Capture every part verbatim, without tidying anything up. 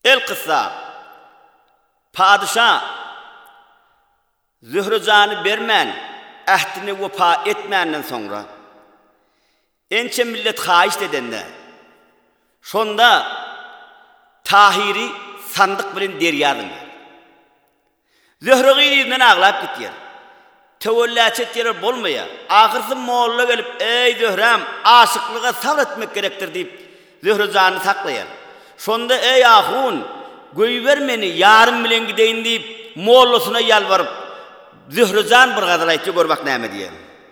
El kıssa padişah Zührücanı bermen ahdini vefa etmenden sonra ençe millet hayiş dedende şonda Tahiri sandık bilen deryadım. Zührüginden ağlap gityer. Tevelläçet yer bolmaya. Ahırsın moğulla gelip ey Zührem aşıklığa sabretmek gerektir deyip Zührücanı saklayar. Şonda ey ahun göýber meni yarım bilen gideyin deyip moğullusuna yalvarıp Zührücan bir gadar aýtdy görbek näme diýer.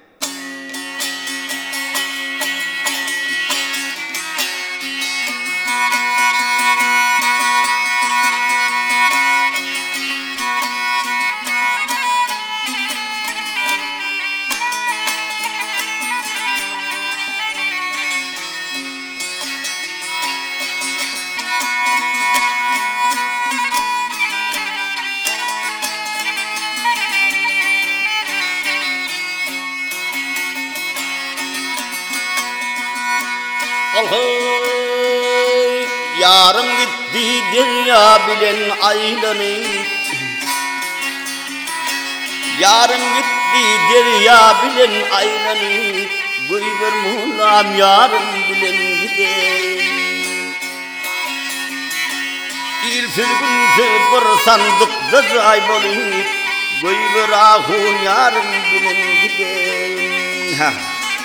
Yarım gitti derya bilen aylanıp Yarım gitti derya bilen aylanıp Göýber mulam yarım bilen gideyim İlsiz günsiz bir sandıkda jay bolup Göýber ahun yarım bilen gideyim ha.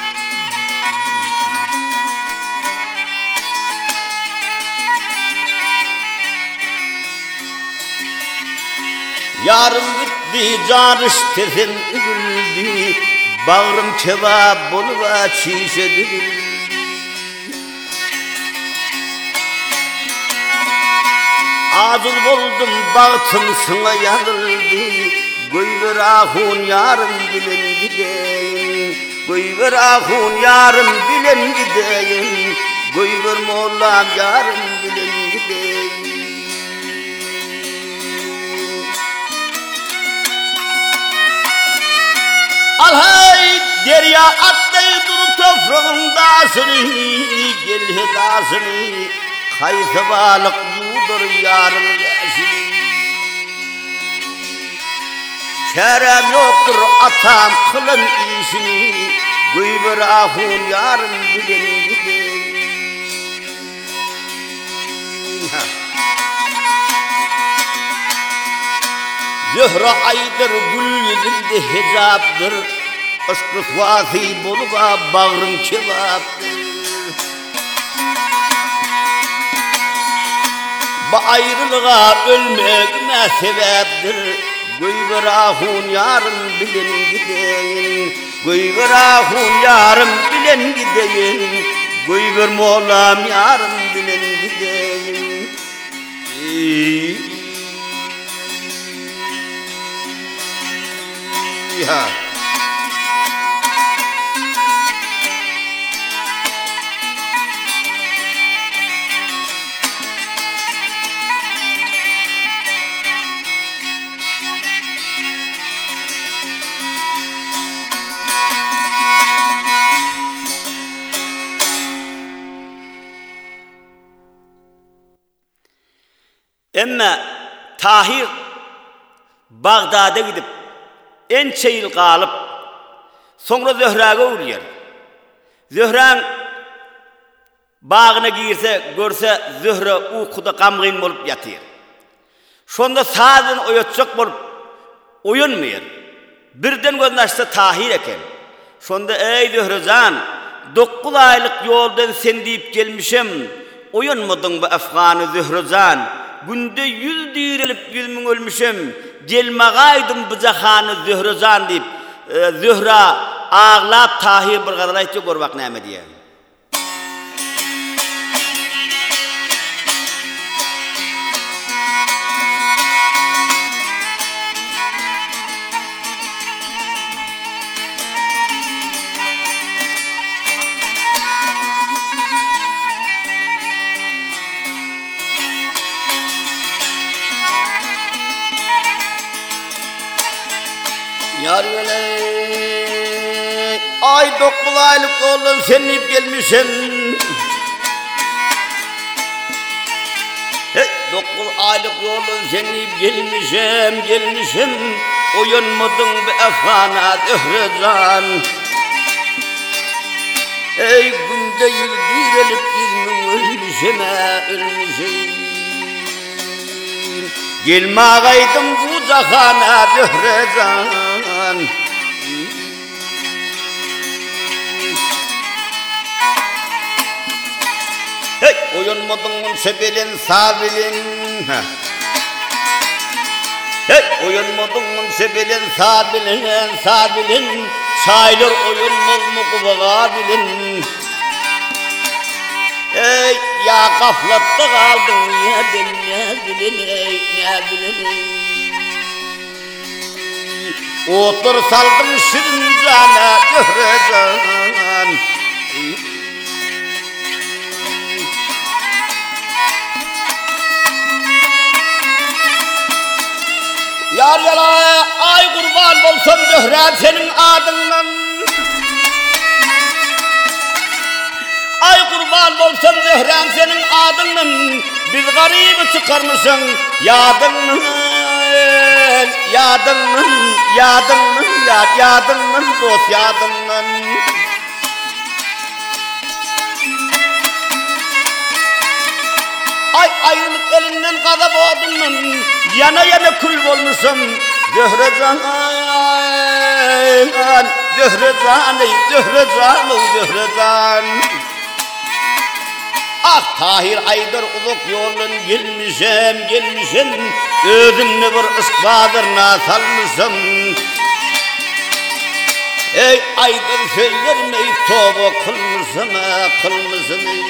Yarım gitti carış tezim üzüldü Bağrım kebap boluva çişedi Azıl boldum bağıtım sana yanıldı Göýber ahun yarım bilen gideyim Göýber ahun yarım bilen gideyim Göýber mollam yarım bilen gideyim Alhay derya attay durup toprağın dasını Gel hedasını Kaysa balık yudur yarın yaşını Kerem yoktur atam kılın işini Göýber ahun yarın bilen gideyim Zühre aydır gül yüzünde hicaptır Aşkı vasi boluva bağrım kebaptır Bu ayrılığa ölmekme sebeptir Göýber ahun yarım bilen gideyin Göýber ahun yarım bilen gideyin Göýber molam yarım bilen gideyin Ey Ya Emme Tahir Bagdad'a gidip ençe yıl kalıp sonra Zöhraga uğrayar. Zöhran bağına girse görse Zöhra uykuda kamgın bolup yatır. Şonda sazın oyatacak bolup oyunmuyor. Birden gözünü açsa Tahir eken. Şonda ey Zöhracan dokuz aylık yoldan sen deyip gelmişim. Oyunmadın bu Afganı Zöhracan. Günde yüz dirilip yüz min ölmüşüm. Gelmagaydım bu jahanı Zührücan deyip e, Zühra ağlap Tahir bir gadar aýtdy görbek näme diýer. Yar yele ay dokuz aylık oğlum sen deyip gelmişim. Hey, dokuz aylık yolun seni gelmişim, gelmişim. Oyunmadın be efana Zöhrecan. Ey günde yüz elip yüzümün ölmüşüm, ölmüşüm. Gelme ağaydım bu cahana Zöhrecan. Hey, oyunmadın sebelin sabilin. Hey, oyunmadın sebelin sabilin, sabilin. Sayılır oyunmaz mı kuvabilin. Ey, ya gaflatta kaldın ya ben ne bilin, ey, ne bilin. Otur saldım şirin cana Zöhrecan. Yar yala ay kurban olsam Zöhrem senin adından. Ay kurban olsam Zöhrem senin adından. Biz garibi çıkarmışsın yadından. Yadından, yadından, yad, yadından dost yadından. Ay ayrılık elinden gazap oldum. Yana yana kul olmuşum Zöhrecan, Zöhrecan, Zöhrecan, Zöhrecan. Ah Tahir Aydar uzak yolun gelmişim, gelmişim. Özümle bir ışk bağdırına salmışım. Ey Aydar söylerime tövbe kılmışım, kılmışım.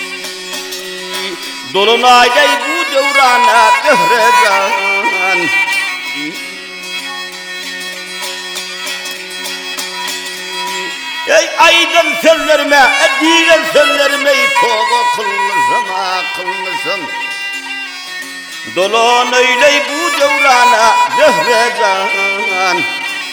Dolunayday bu devrana Zöhrecan. Ey aydan sözlerime, diyen sözlerime tövbe kılmışım, kılmışım. Dolunayday bu devrana Zöhrecan.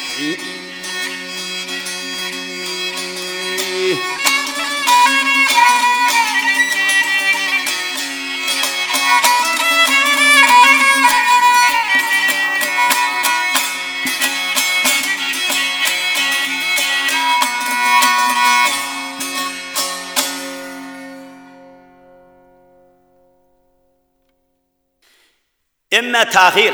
Emme Tahir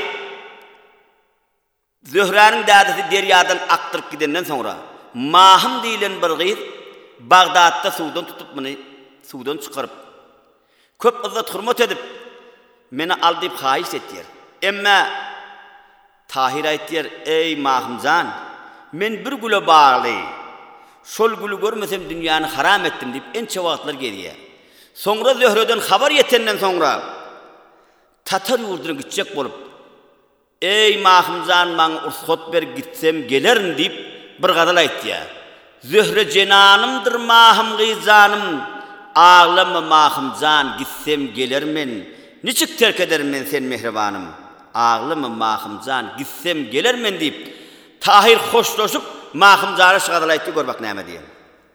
Zöhre'nin dadisi deryadan aktırıp gidenden sonra Mahım deyilen bir gıyır Bağdat'ta sudan tutup beni sudan çıkarıp köp izzat hürmet edip meni al deyip haiş ettiler. Emme Tahir aytdiler, ey Mahımcan, men bir gülü bağlı. Şol gülü görmesem dünyanı haram ettim deyip ençe vaatlar geliyor. Sonra Zöhre'den haber yetenden sonra Tatar yurduna gidecek bolup, ey Mahımcan bana ursot ber gitsem gelerim deyip bir gadal aytdı ya. Zöhre cenanımdır Mahım gıycanım, ağlama Mahımcan gitsem gelermen, niçik terk ederim sen mehribanım. Ağlama Mahımcan gitsem gelermen deyip Tahir hoşlaşıp Mahımcan'a gadal aytdı, gör bak näme diye.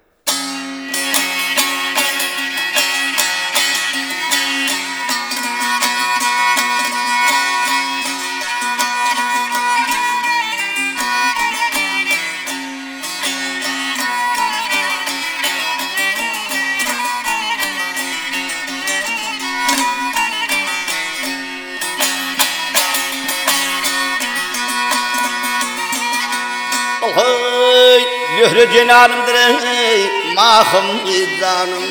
Hey, Zöhre cenanımdır ey Mahım gıycanım.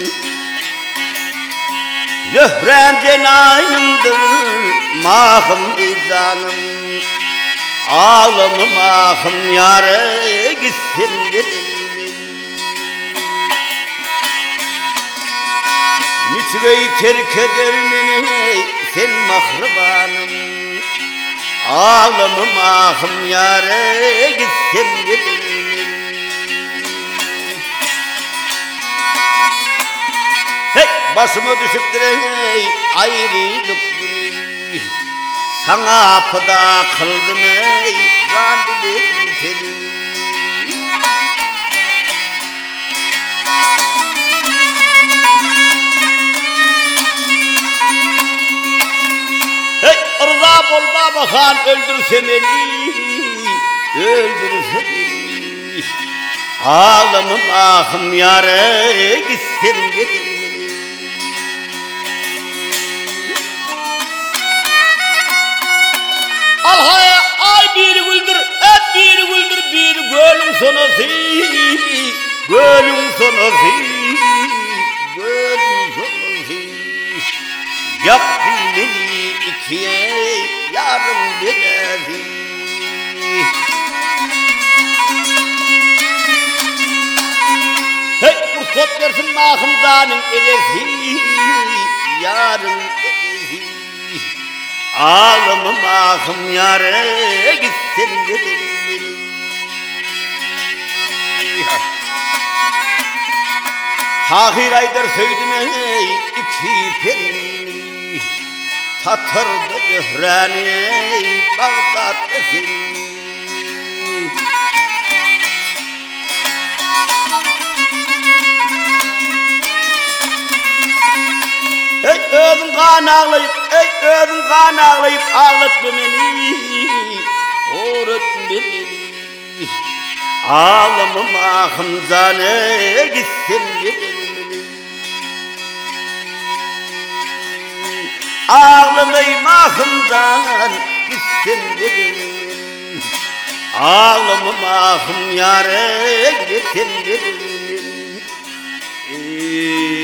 Zöhrem cenanımdır Mahım gıycanım. Ağlama Mahım yâre gitsin dedim. Niçin terk eder beni sen mahribanım. Ağlama Mahım yâre gitsin dedim. Hey, başıma düşüptür ey ayrılık günü. Sana fıda kıldım ey can dilim seni. Baba Han öldürse beni, öldürse beni. Ağlamam ahım yâre gitsin gidin. Alhaya ay bir güldür, hep bir güldür, bir gölün sonası, gölün sonası, gölün sonası. Yaptın beni ikiye, yarım birezi. Hey, fırsat versin mahımdanın edesi, yarın edesi. Ağlamam ahım yâre gitsin dedim. Tahir Aydar söyledim ey iki perini, Tatar'da Zührani ey Bağdat'ta senin. Ey özün kan ağlayıp, ey özün kan ağlayıp ağlatma beni, öğretme beni. Ağlamam ahım zane gitsin beni. Ağlamayım ahımdan gitsin beni. Ağlamam ahım yâre gitsin beni.